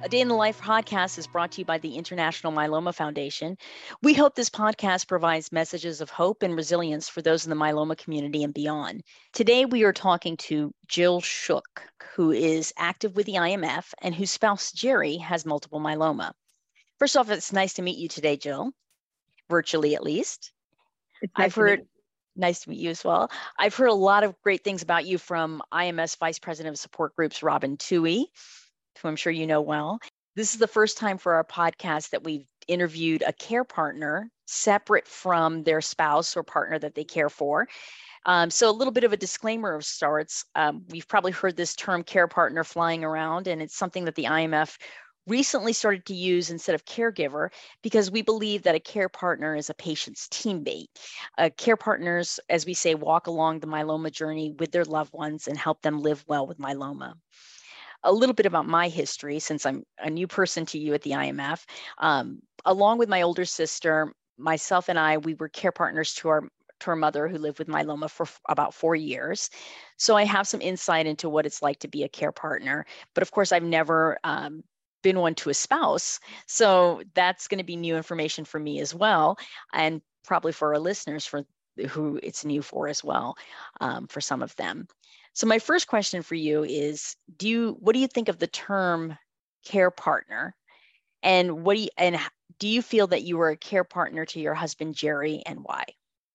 A Day in the Life podcast is brought to you by the International Myeloma Foundation. We hope this podcast provides messages of hope and resilience for those in the myeloma community and beyond. Today, we are talking to Jill Shook, who is active with the IMF and whose spouse, Jerry, has multiple myeloma. First off, it's nice to meet you today, Jill, virtually at least. Nice to meet you as well. I've heard a lot of great things about you from IMS Vice President of Support Groups, Robin Toohey, who I'm sure you know well. This is the first time for our podcast that we've interviewed a care partner separate from their spouse or partner that they care for. So a little bit of a disclaimer of sorts. We've probably heard this term care partner flying around, and it's something that the IMF recently started to use instead of caregiver, because we believe that a care partner is a patient's teammate. Care partners, as we say, walk along the myeloma journey with their loved ones and help them live well with myeloma. A little bit about my history, since I'm a new person to you at the IMF. Along with my older sister, myself and I, we were care partners to our mother who lived with myeloma for about 4 years. So I have some insight into what it's like to be a care partner. But of course, I've never been one to a spouse. So that's going to be new information for me as well. And probably for our listeners for who it's new for as well, for some of them. So my first question for you is, what do you think of the term care partner? And do you feel that you were a care partner to your husband, Jerry, and why?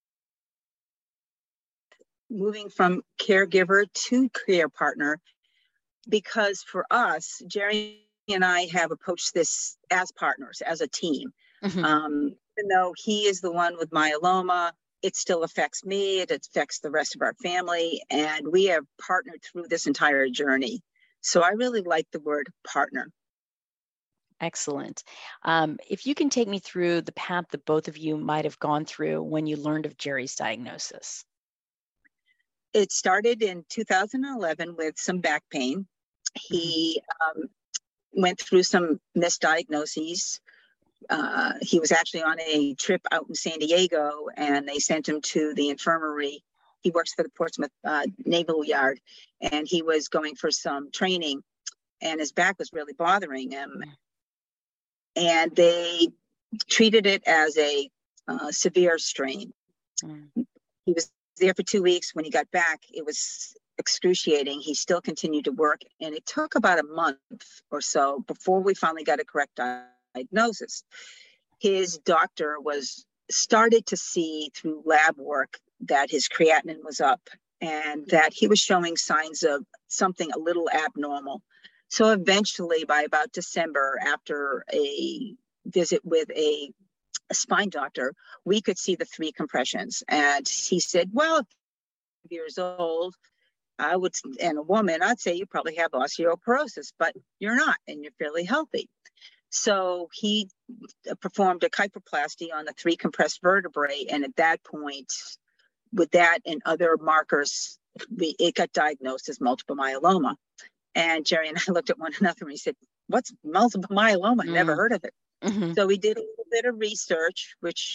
Moving from caregiver to care partner, because for us, Jerry and I have approached this as partners, as a team. Mm-hmm. Even though he is the one with myeloma, it still affects me, it affects the rest of our family, and we have partnered through this entire journey. So I really like the word partner. Excellent. If you can take me through the path that both of you might have gone through when you learned of Jerry's diagnosis. It started in 2011 with some back pain. He went through some misdiagnoses. He was actually on a trip out in San Diego, and they sent him to the infirmary. He works for the Portsmouth Naval Yard, and he was going for some training, and his back was really bothering him. And they treated it as a severe strain. He was there for 2 weeks. When he got back, it was excruciating. He still continued to work, and it took about a month or so before we finally got a correct diagnosis. His doctor started to see through lab work that his creatinine was up and that he was showing signs of something a little abnormal. So eventually, by about December, after a visit with a spine doctor, we could see the 3 compressions. And he said, well, years old, and a woman, I'd say you probably have osteoporosis, but you're not, and you're fairly healthy. So he performed a kyphoplasty on the 3 compressed vertebrae. And at that point, with that and other markers, it got diagnosed as multiple myeloma. And Jerry and I looked at one another and we said, what's multiple myeloma? Never heard of it. Mm-hmm. So we did a little bit of research,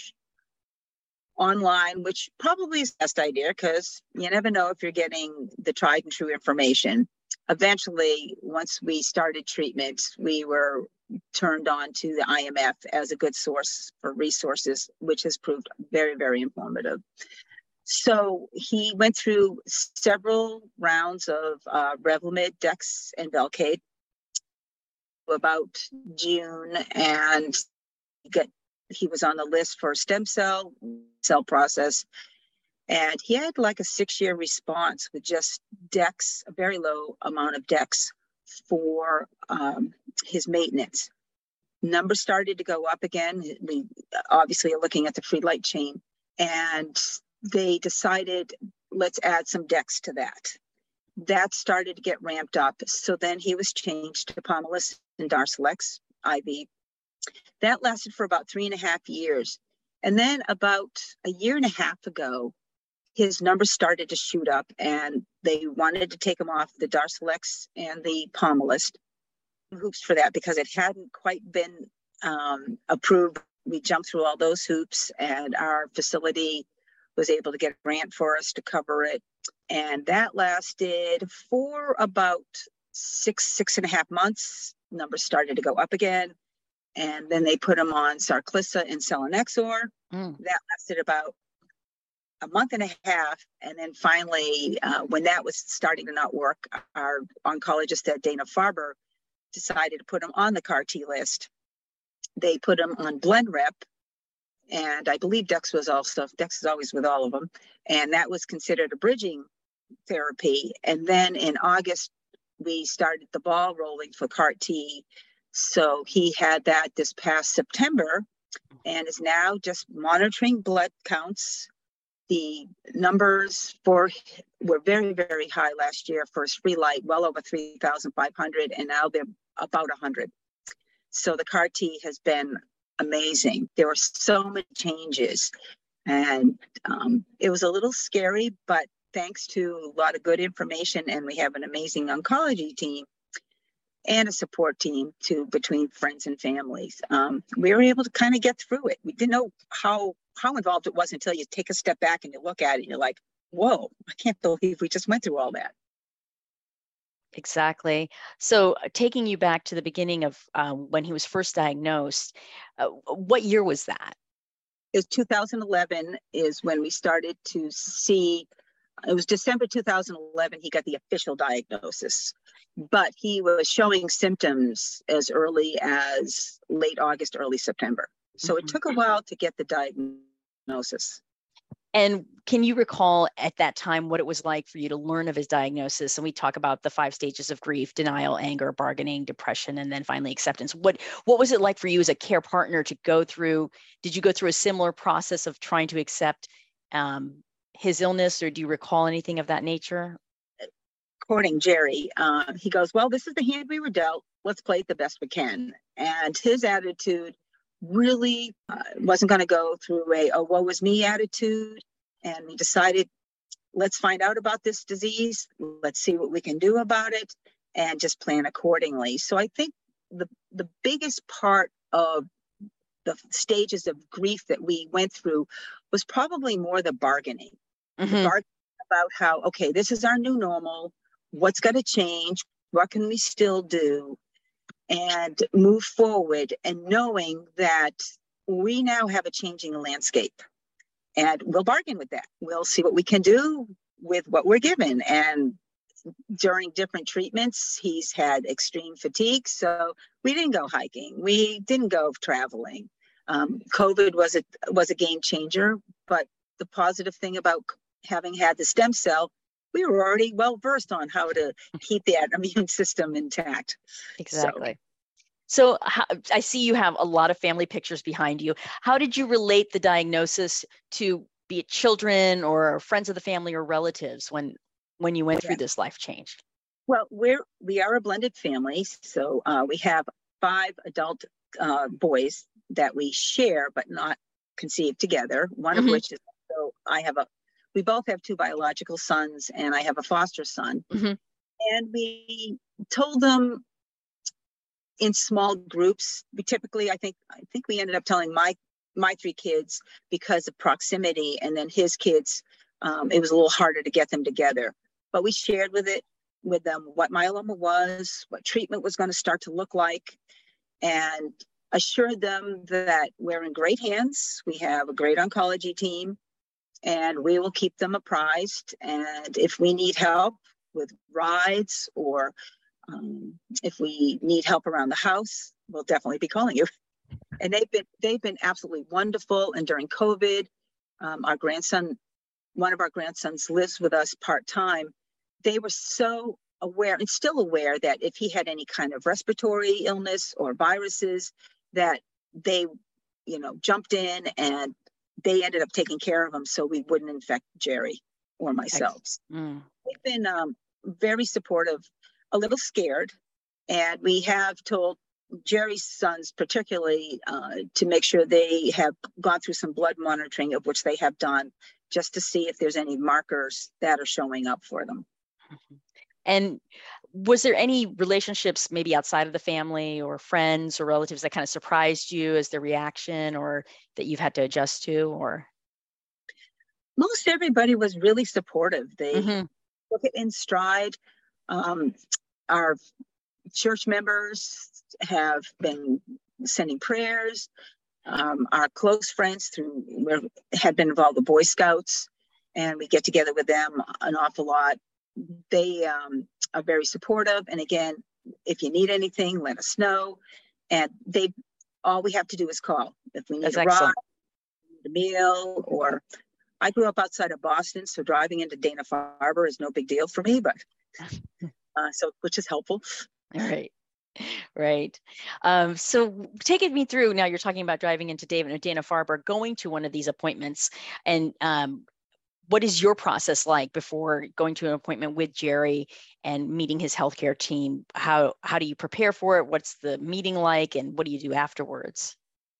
online, which probably is the best idea because you never know if you're getting the tried and true information. Eventually, once we started treatment, we were turned on to the IMF as a good source for resources, which has proved very, very informative. So he went through several rounds of Revlimid, Dex, and Velcade about June, and he was on the list for stem cell process. And he had like a 6-year response with just Dex, a very low amount of Dex for his maintenance. Numbers started to go up again. We obviously are looking at the free light chain, and they decided, let's add some Dex to that. That started to get ramped up. So then he was changed to Pomalyst and Darzalex IV. That lasted for about 3.5 years. And then about a year and a half ago, his numbers started to shoot up and they wanted to take him off the Darzalex and the Pomalyst. Hoops for that because it hadn't quite been approved. We jumped through all those hoops and our facility was able to get a grant for us to cover it. And that lasted for about 6.5 months. numbers started to go up again. And then they put him on Sarclisa and selinexor. That lasted about a month and a half. And then finally, when that was starting to not work, our oncologist at Dana-Farber decided to put him on the CAR T list. They put him on Blenrep, and I believe Dex is always with all of them. And that was considered a bridging therapy. And then in August, we started the ball rolling for CAR T. So he had that this past September and is now just monitoring blood counts. The numbers were very, very high last year for his free light, well over 3,500, and now they're about 100. So the CAR T has been amazing. There were so many changes, and it was a little scary, but thanks to a lot of good information, and we have an amazing oncology team and a support team between friends and families. We were able to kind of get through it. We didn't know how involved it was until you take a step back and you look at it and you're like, whoa, I can't believe we just went through all that. Exactly. So taking you back to the beginning of when he was first diagnosed, what year was that? It was 2011 is when we started to see, it was December 2011, he got the official diagnosis, but he was showing symptoms as early as late August, early September. So it took a while to get the diagnosis. And can you recall at that time what it was like for you to learn of his diagnosis? And we talk about the 5 stages of grief: denial, anger, bargaining, depression, and then finally acceptance. What was it like for you as a care partner to go through? Did you go through a similar process of trying to accept his illness, or do you recall anything of that nature? Quoting Jerry, he goes, well, this is the hand we were dealt. Let's play it the best we can. And his attitude really wasn't going to go through a woe was me attitude. And we decided, let's find out about this disease. Let's see what we can do about it and just plan accordingly. So I think the biggest part of the stages of grief that we went through was probably more the bargaining. The bargaining about how, okay, this is our new normal. What's going to change? What can we still do? And move forward, and knowing that we now have a changing landscape, and we'll bargain with that. We'll see what we can do with what we're given. And during different treatments, he's had extreme fatigue. So we didn't go hiking. We didn't go traveling. COVID was a game changer, but the positive thing about having had the stem cell, we were already well versed on how to keep that immune system intact. Exactly. So I see you have a lot of family pictures behind you. How did you relate the diagnosis to, be it children or friends of the family or relatives, when you went through this life change? Well, we are a blended family. So we have 5 adult boys that we share, but not conceived together. One of which is, so we both have 2 biological sons, and I have a foster son. And we told them in small groups. We typically, I think we ended up telling my 3 kids because of proximity, and then his kids, it was a little harder to get them together. But we shared with them what myeloma was, what treatment was going to start to look like, and assured them that we're in great hands. We have a great oncology team, and we will keep them apprised. And if we need help with rides, or if we need help around the house, we'll definitely be calling you. And they've been absolutely wonderful. And during COVID, our grandson, one of our grandsons, lives with us part-time. They were so aware, and still aware, that if he had any kind of respiratory illness or viruses, that they, jumped in, and they ended up taking care of him so we wouldn't infect Jerry or myself. They've been very supportive, a little scared, and we have told Jerry's sons particularly to make sure they have gone through some blood monitoring, of which they have done, just to see if there's any markers that are showing up for them. And was there any relationships maybe outside of the family or friends or relatives that kind of surprised you as their reaction, or that you've had to adjust to? Or most everybody was really supportive. They took it in stride. Our church members have been sending prayers. Our close friends had been involved with Boy Scouts, and we get together with them an awful lot. They are very supportive. And again, if you need anything, let us know. And all we have to do is call. If we need That's a excellent. ride, a meal, or I grew up outside of Boston, so driving into Dana-Farber is no big deal for me, but which is helpful. All right. Right. So taking me through, now you're talking about driving into Dana-Farber, going to one of these appointments, and what is your process like before going to an appointment with Jerry and meeting his healthcare team? How do you prepare for it? What's the meeting like, and what do you do afterwards?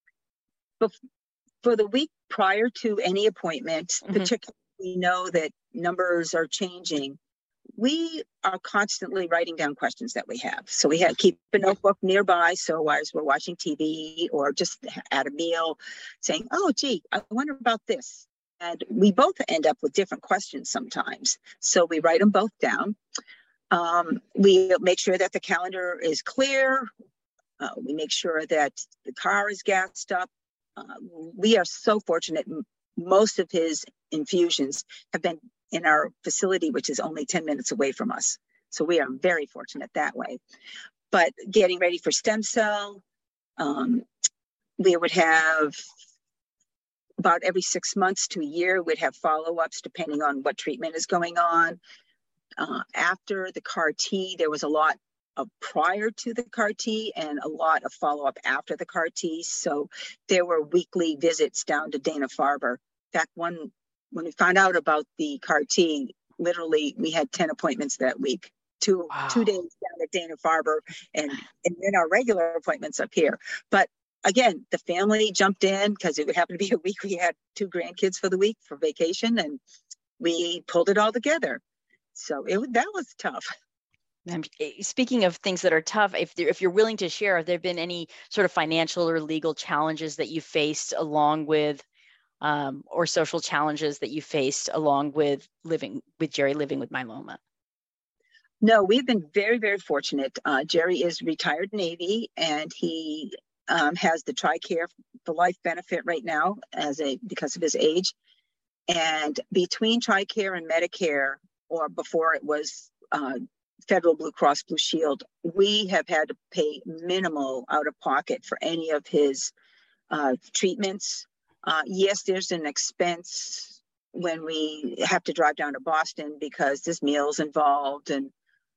For the week prior to any appointment, particularly we know that numbers are changing, we are constantly writing down questions that we have. So we keep a notebook nearby. So as we're watching TV or just at a meal, saying, oh, gee, I wonder about this. And we both end up with different questions sometimes. So we write them both down. We make sure that the calendar is clear. We make sure that the car is gassed up. We are so fortunate. Most of his infusions have been in our facility, which is only 10 minutes away from us. So we are very fortunate that way. But getting ready for stem cell, we would have about every 6 months to a year, we'd have follow-ups depending on what treatment is going on. After the CAR T, there was a lot of prior to the CAR T and a lot of follow-up after the CAR T. So there were weekly visits down to Dana-Farber. In fact, when we found out about the CAR T, literally we had 10 appointments that week, two days down at Dana-Farber, and then our regular appointments up here. But again, the family jumped in because it would happen to be a week we had 2 grandkids for the week for vacation, and we pulled it all together. So that was tough. Speaking of things that are tough, if you're willing to share, have there been any sort of financial or legal challenges that you faced along with, or social challenges that you faced along with living with Jerry, living with myeloma? No, we've been very, very fortunate. Jerry is retired Navy, and he has the TRICARE for life benefit right now because of his age. And between TRICARE and Medicare, or before it was Federal Blue Cross Blue Shield, we have had to pay minimal out of pocket for any of his treatments. Yes, there's an expense when we have to drive down to Boston because there's meals involved and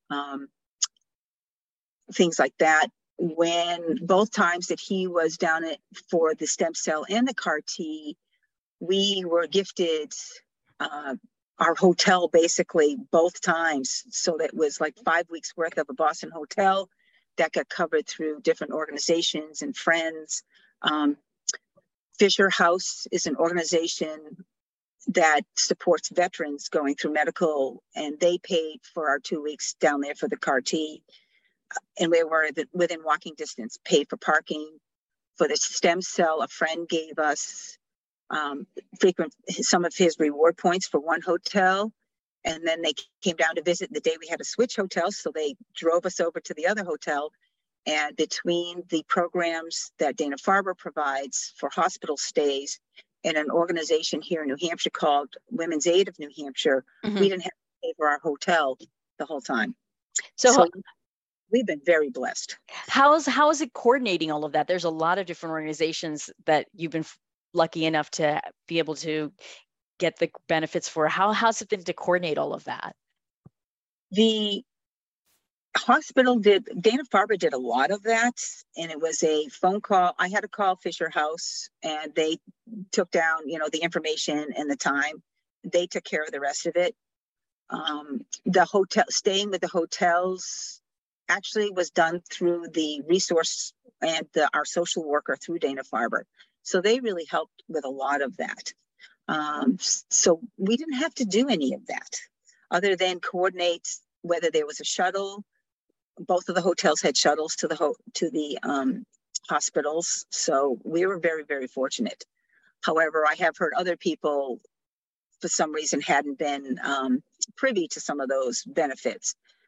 things like that. When both times that he was down for the stem cell and the CAR T, we were gifted our hotel basically both times. So that was like 5 weeks worth of a Boston hotel that got covered through different organizations and friends. Fisher House is an organization that supports veterans going through medical, and they paid for our 2 weeks down there for the CAR T. And we were within walking distance, paid for parking. For the stem cell, a friend gave us some of his reward points for one hotel. And then they came down to visit the day we had to switch hotels. So they drove us over to the other hotel. And between the programs that Dana-Farber provides for hospital stays and an organization here in New Hampshire called Women's Aid of New Hampshire, we didn't have to pay for our hotel the whole time. So we've been very blessed. How is it coordinating all of that? There's a lot of different organizations that you've been lucky enough to be able to get the benefits for. How's it been to coordinate all of that? The hospital Dana-Farber did a lot of that, and it was a phone call. I had to call Fisher House, and they took down, the information and the time. They took care of the rest of it. The hotel, staying with the hotels, actually was done through the resource and our social worker through Dana-Farber. So they really helped with a lot of that. So we didn't have to do any of that other than coordinate whether there was a shuttle. Both of the hotels had shuttles to the hospitals. So we were very, very fortunate. However, I have heard other people, for some reason, hadn't been privy to some of those benefits.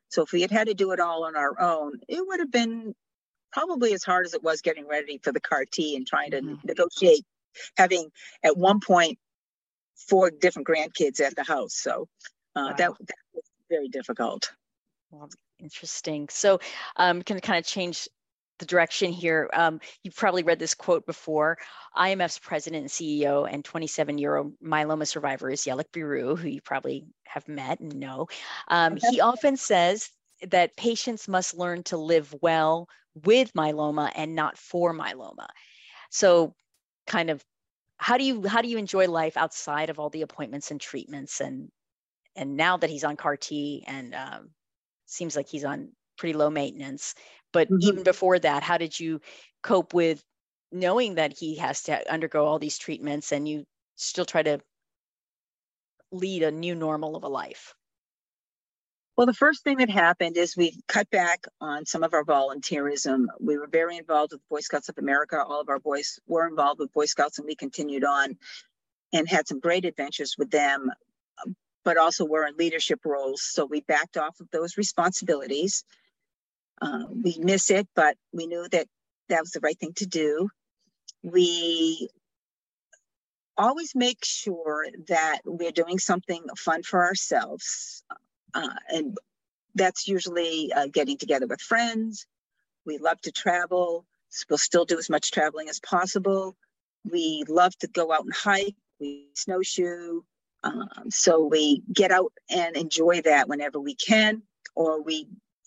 So if we had had to do it all on our own, it would have been probably as hard as it was getting ready for the CAR T and trying to negotiate, having at one point 4 different grandkids at the house. So Wow. that was very difficult. Well, interesting. So can kind of change the direction here. You've probably read this quote before. IMF's president and CEO and 27-year-old myeloma survivor is Yelik Biru, who you probably have met and know. He often says that patients must learn to live well with myeloma and not for myeloma. So kind of how do you enjoy life outside of all the appointments and treatments, and now that he's on CAR T and seems like he's on pretty low maintenance, but even before that, how did you cope with knowing that he has to undergo all these treatments and you still try to lead a new normal of a life? Well, the first thing that happened is we cut back on some of our volunteerism. We were very involved with Boy Scouts of America. All of our boys were involved with Boy Scouts, and we continued on and had some great adventures with them, but also were in leadership roles. So we backed off of those responsibilities. We miss it, but we knew that that was the right thing to do. We always make sure that we're doing something fun for ourselves. And that's usually getting together with friends. We love to travel. We'll still do as much traveling as possible. We love to go out and hike. We snowshoe. So we get out and enjoy that whenever we can. Or we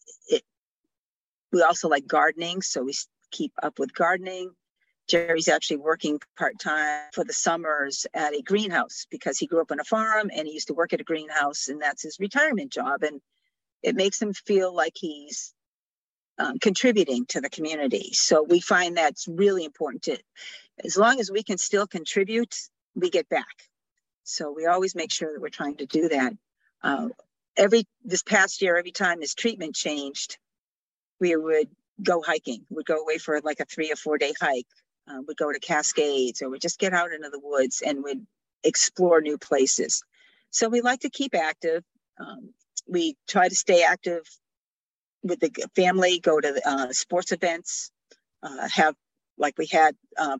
also like gardening, so we keep up with gardening. Jerry's actually working part-time for the summers at a greenhouse because he grew up on a farm and he used to work at a greenhouse, and that's his retirement job. And it makes him feel like he's contributing to the community. So we find that's really important as long as we can still contribute, we get back. So we always make sure that we're trying to do that. This past year, every time his treatment changed, we would go hiking. We'd go away for like a 3 or 4 day hike. We'd go to Cascades, or we'd just get out into the woods and we'd explore new places. So we like to keep active. We try to stay active with the family, go to sports events, we had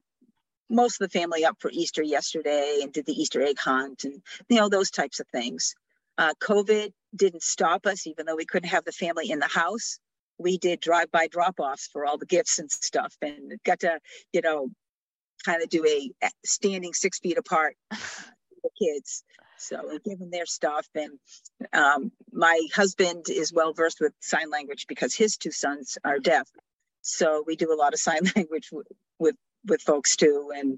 most of the family up for Easter yesterday and did the Easter egg hunt and, those types of things. COVID didn't stop us, even though we couldn't have the family in the house. We did drive-by drop-offs for all the gifts and stuff, and got to, kind of do a standing 6 feet apart for the kids. So give them their stuff. And my husband is well-versed with sign language because his 2 sons are deaf. So we do a lot of sign language with folks too. And,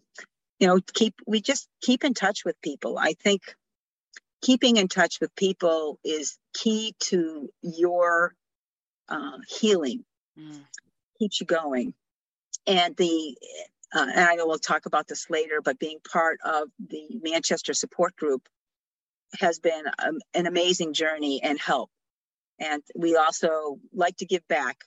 we just keep in touch with people. I think keeping in touch with people is key to your healing. Keeps you going. And and I know we'll talk about this later, but being part of the Manchester support group has been an amazing journey and help. And we also like to give back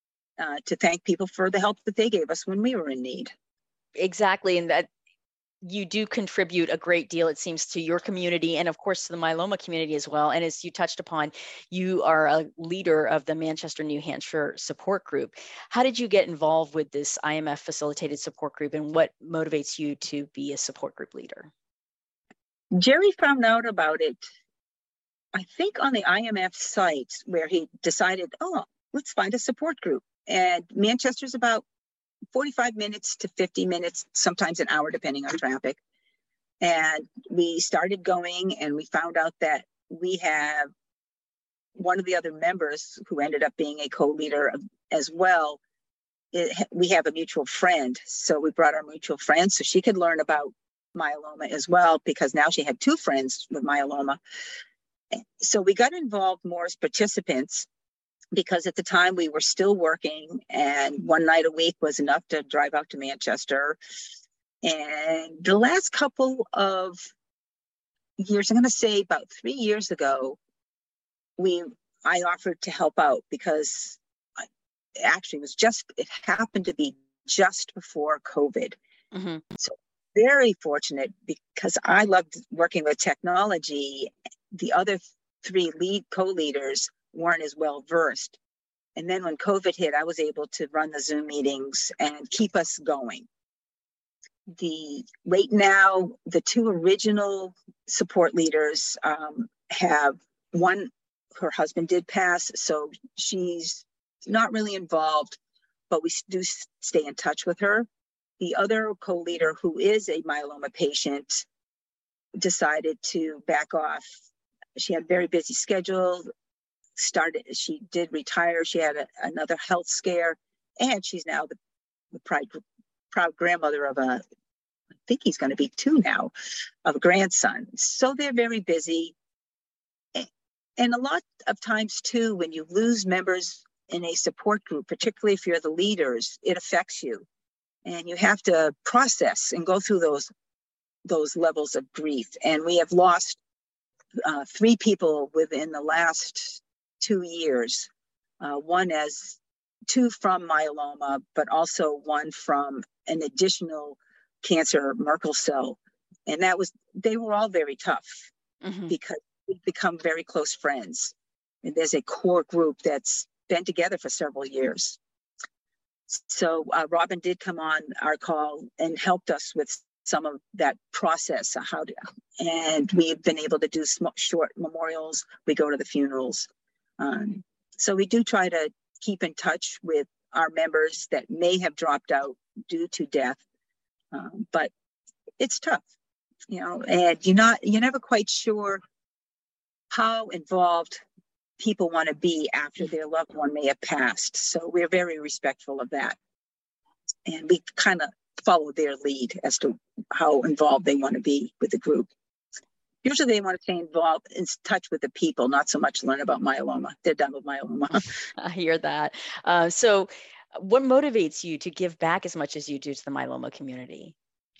to thank people for the help that they gave us when we were in need. Exactly. And that you do contribute a great deal, it seems, to your community and of course to the myeloma community as well. And as you touched upon, you are a leader of the Manchester, New Hampshire support group. How did you get involved with this IMF facilitated support group, and what motivates you to be a support group leader? Jerry found out about it, I think, on the IMF site, where he decided, let's find a support group. And Manchester's about 45 minutes to 50 minutes, sometimes an hour, depending on traffic. And we started going, and we found out that we have one of the other members who ended up being a co-leader as well. We have a mutual friend. So we brought our mutual friend so she could learn about myeloma as well, because now she had 2 friends with myeloma. So we got involved more as participants, because at the time we were still working, and one night a week was enough to drive out to Manchester. And the last couple of years, I'm going to say about 3 years ago, I offered to help out, because it happened to be just before COVID. So very fortunate, because I loved working with technology. The other 3 co-leaders weren't as well versed. And then when COVID hit, I was able to run the Zoom meetings and keep us going. Right now, the two original support leaders have one, her husband did pass, so she's not really involved, but we do stay in touch with her. The other co-leader, who is a myeloma patient, decided to back off. She had a very busy schedule. She did retire. She had another health scare, and she's now the proud grandmother of I think he's going to be 2 now, of a grandson. So they're very busy. And a lot of times too, when you lose members in a support group, particularly if you're the leaders, it affects you. And you have to process and go through those levels of grief. And we have lost 3 people within the last 2 years. 2 from myeloma, but also 1 from an additional cancer, Merkel cell. And they were all very tough because we've become very close friends. And there's a core group that's been together for several years. So Robin did come on our call and helped us with some of that process, and we've been able to do short memorials. We go to the funerals. So we do try to keep in touch with our members that may have dropped out due to death. But it's tough, and you're never quite sure how involved people want to be after their loved one may have passed. So we're very respectful of that. And we kind of follow their lead as to how involved they want to be with the group. Usually they want to stay involved, in touch with the people, not so much learn about myeloma. They're done with myeloma. I hear that. So what motivates you to give back as much as you do to the myeloma community?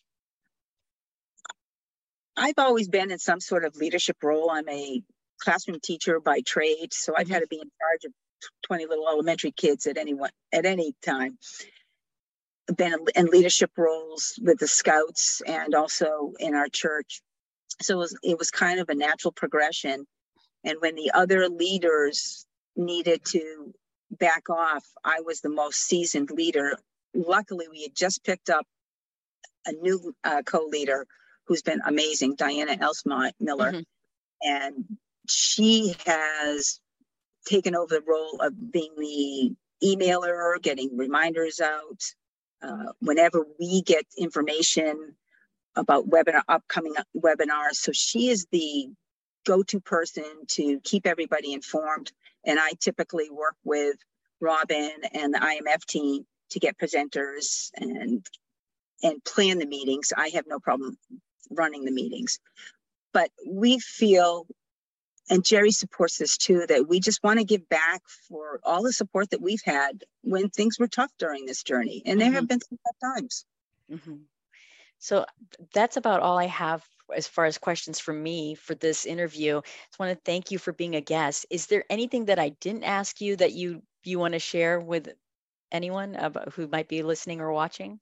I've always been in some sort of leadership role. I'm a classroom teacher by trade, so I've had to be in charge of 20 little elementary kids at any time. I've been in leadership roles with the Scouts and also in our church. So it was kind of a natural progression. And when the other leaders needed to back off, I was the most seasoned leader. Luckily, we had just picked up a new co-leader who's been amazing, Diana Elsmiller. And she has taken over the role of being the emailer, getting reminders out. Whenever we get information about upcoming webinars. So she is the go-to person to keep everybody informed. And I typically work with Robin and the IMF team to get presenters and plan the meetings. I have no problem running the meetings. But we feel, and Jerry supports this too, that we just want to give back for all the support that we've had when things were tough during this journey. And there have been some tough times. So that's about all I have as far as questions from me for this interview. I just want to thank you for being a guest. Is there anything that I didn't ask you that you want to share with anyone who might be listening or watching?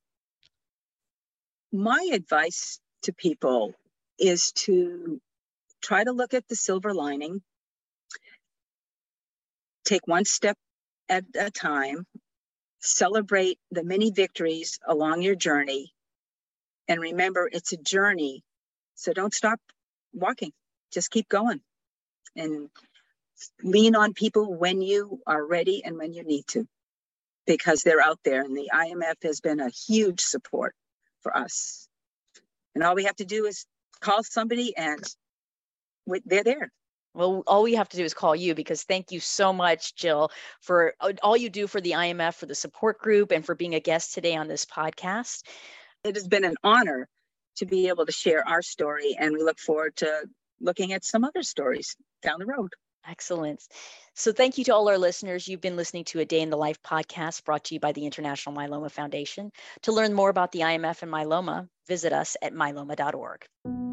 My advice to people is to try to look at the silver lining, take one step at a time, celebrate the many victories along your journey, and remember it's a journey. So don't stop walking, just keep going and lean on people when you are ready and when you need to, because they're out there, and the IMF has been a huge support for us. And all we have to do is call somebody and they're there. Well, all we have to do is call you, because thank you so much, Jill, for all you do for the IMF, for the support group, and for being a guest today on this podcast. It has been an honor to be able to share our story, and we look forward to looking at some other stories down the road. Excellent. So thank you to all our listeners. You've been listening to A Day in the Life podcast brought to you by the International Myeloma Foundation. To learn more about the IMF and myeloma, visit us at myeloma.org.